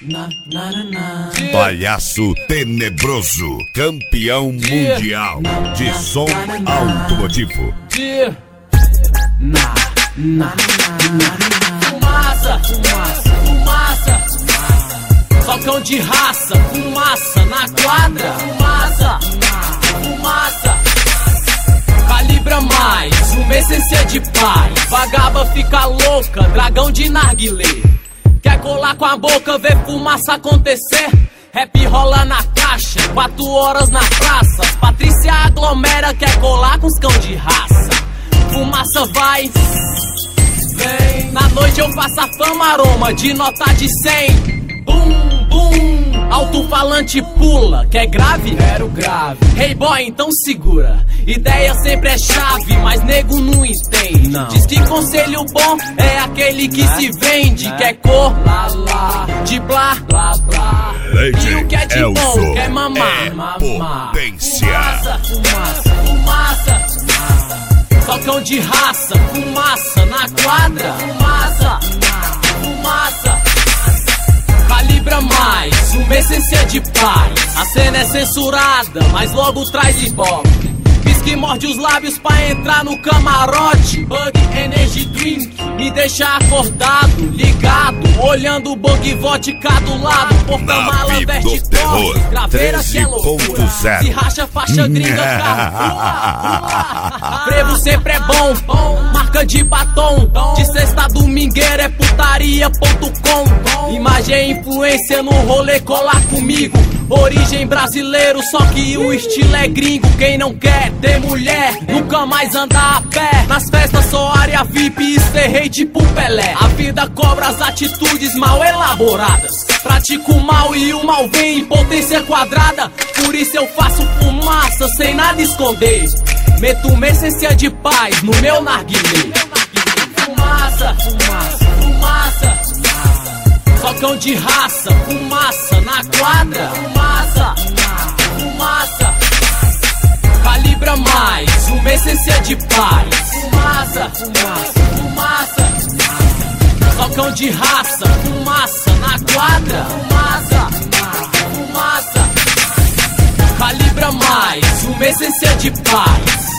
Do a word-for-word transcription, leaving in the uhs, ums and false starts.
Na, na, na, na. Palhaço Tenebroso, campeão Dia. mundial Na, de na, som na, na, na. automotivo. Dia. Na, na, na, na. Fumaça, fumaça, fumaça. Socão de raça, fumaça na quadra. Fumaça, fumaça. Calibra mais, uma essência de paz. Vagaba fica louca, dragão de narguilé. Quer colar com a boca, ver fumaça acontecer. Rap rola na caixa, quatro horas na praça. Patrícia aglomera, quer colar com os cão de raça. Fumaça vai, vem. Na noite eu faço a fama, aroma de nota de cem. Bum, bum. Alto-falante pula, quer grave? Quero grave. Hey boy, então segura. Ideia sempre é chave, mas nego não entende. Não. Diz que conselho bom é aquele que é? se vende. É? Quer cor, lá, lá. De blá, blá, blá. Leite, E o que é de Elso, bom, quer mamar, é mamar. potência. Fumaça, fumaça, fumaça. Socão de raça, fumaça na quadra. Fumaça, fumaça. Calibra mais, uma essência de paz. A cena é censurada, mas logo traz ibope. Pisca e morde os lábios pra entrar no camarote. Bug Energy Drink me deixa acordado, ligado, olhando o bug vodka do lado. Porta-mala veste torre, graveira que é loucura. Se racha faixa gringa, carro pula. Frevo sempre é bom, marca de batom. De sexta a domingueira é putaria ponto com. Imagem e influência no rolê, colar comigo. Origem brasileiro, só que o estilo é gringo. Quem não quer ter mulher, nunca mais anda a pé. Nas festas só área V I P e cerrei tipo Pelé. A vida cobra as atitudes mal elaboradas. Pratico o mal e o mal vem em potência quadrada. Por isso eu faço fumaça sem nada esconder. Meto uma essência de paz no meu narguilé. Fumaça, fumaça, fumaça. Socão de raça, fumaça na quadra. Fumaça, fumaça. Calibra mais, uma essência de paz. Fumaça, fumaça, fumaça. Socão de raça, fumaça na quadra. Fumaça, fumaça. Calibra mais, uma essência de paz.